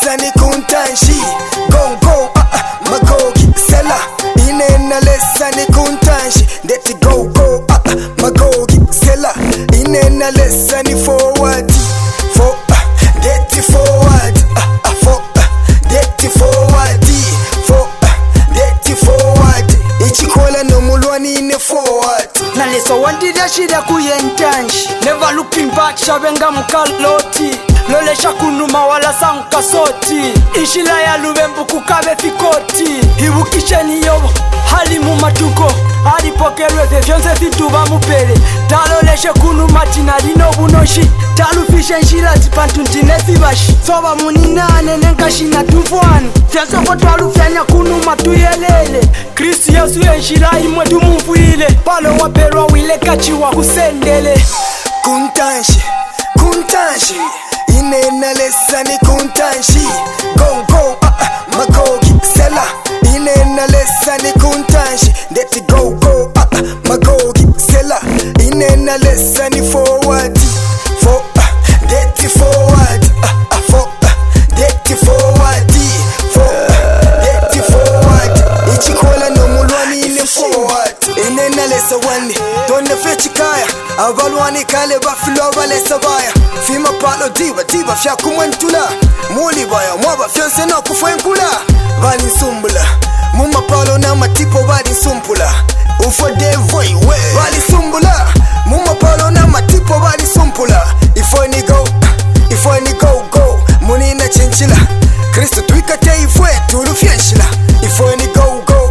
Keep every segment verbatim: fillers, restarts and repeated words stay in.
lesani kuntanshi go go uh, uh, magogi sela inena lesani kuntanshi ndeti go go uh, uh, magogi sela inena lesani forward for uh, ndeti forward uh, uh, for uh, ndeti forward for uh, ndeti forward ichikola nomulwani ine forward naleso wandida shida kuyentanshi never looking back shabenga mkaloti lolesha kunuma wala sankasoti ishila ya lubembu kukabe fikoti ibukisheni yobo hali mumatuko alipokelwe vyonse vituba mupele taloleshe kunuma tina lino bunoshi talufishe nshila zipantu ndinezibashi soba muninane nenkashina tuvwani vyasoko twalufyanya kunuma tuyelele Kristu Yesu yenshila imwe tumumvuile palo wapelwa wile kachiwa kusendele kuntanshi kuntanshi inena lesani kuntanshi go go uh, uh, magogi sela inena lesani kuntanshi ndeti go go uh, uh, magogi sela inena lesani forward for uh, ndeti forward uh, uh, for uh, ndeti forward for uh, ndeti forward ichikola nomulwani ine forward inena lesa wani donne fechikaya abalwani kale bafilo balesa baya fima palo diba diba fya kumwentula muli baya mwaba fyonse no kufwenkula bali sumbula muma palo na matipo bali sumpula ufo devoi we bali sumbula muma palo na matipo bali sumpula ifo ni go ifo ni go go muni na chinchila Kristo tuikate ifwe tulufyenshila ifo ni go go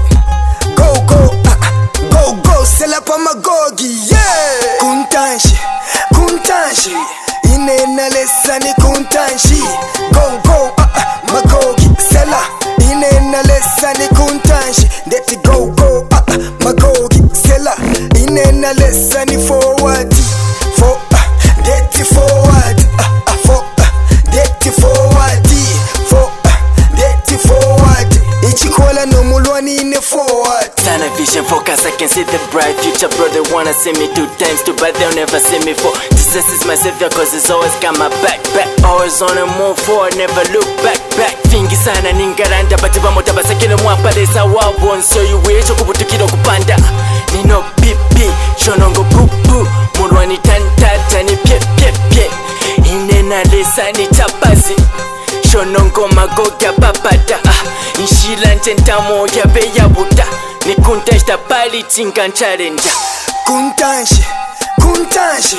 go go uh, go go sela pa magogi yeah kuntanshi kuntanshi inena lesani kuntanshi go go uh, uh, magogi sela inena lesani kuntanshi ndeti go go uh, uh, magogi sela inena lesani forward for uh, ndeti forward uh, uh, for uh, ndeti forward for uh, ndeti forward ichikola nomulwani ine forward. Sana vision focus, I can see the bright future. Bro, they wanna see me two times too, but they'll never see me for Jesus is my savior, cause he's always got my back, back. Always on a move forward, never look back, back. Fingi sana ningaranda, but iba mota basakile mwapa desa wabon. So you wecho kubutukiro kupanda nino pipi, shonongo pupu mulwani tantata ni pye pye pye inena lesa ni tapazi shonongo magoga papata ah, inshila ntentamo yabe yabuta ni kuntanshi pali tinga nchalenja kuntanshi kuntanshi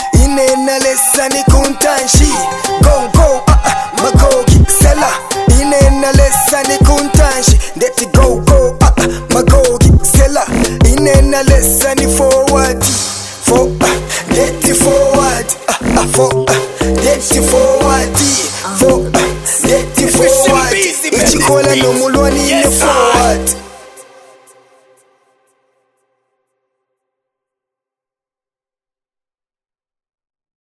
inena lesani kuntanshi go go uh, uh, magogi sela inena lesani kuntanshi ndeti go go uh, uh, magogi sela inena lesani forward for uh, ndeti forward uh, uh, for uh, ndeti forward for uh, ndeti forward ichikola nomulwani ine forward.